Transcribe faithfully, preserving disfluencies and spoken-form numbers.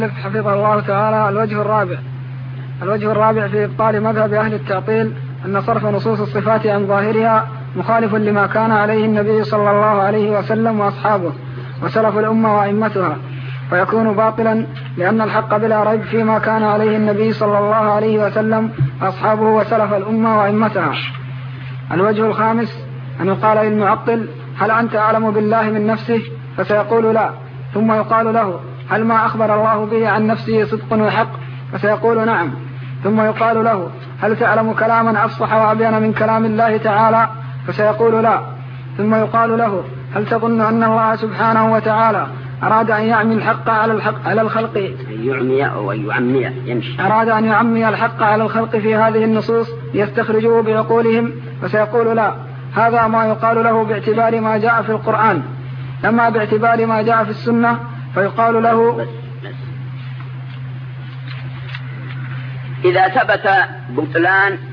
حفظه الله تعالى. الوجه الرابع الوجه الرابع في إبطال مذهب أهل التعطيل أن صرف نصوص الصفات عن ظاهرها مخالف لما كان عليه النبي صلى الله عليه وسلم وأصحابه وسلف الأمة وأئمتها، فيكون باطلا لأن الحق بلا ريب فيما كان عليه النبي صلى الله عليه وسلم وأصحابه وسلف الأمة وأئمتها. الوجه الخامس أن يقال للمعطل: هل أنت أعلم بالله من نفسه؟ فسيقول لا، ثم يقال له: هل ما أخبر الله به عن نفسه صدق وحق؟ فسيقول نعم، ثم يقال له: هل تعلم كلاما أفصح وأبين من كلام الله تعالى؟ فسيقول لا، ثم يقال له: هل تظن أن الله سبحانه وتعالى أراد أن يعمي الحق على الحق على الخلق يعمي أو يعمي يمشي أراد أن يعمي الحق على الخلق في هذه النصوص ليستخرجوه بعقولهم؟ فسيقول لا، هذا ما يقال له باعتبار ما جاء في القرآن، أما باعتبار ما جاء في السنة فيقال له بس بس. إذا ثبت بطلان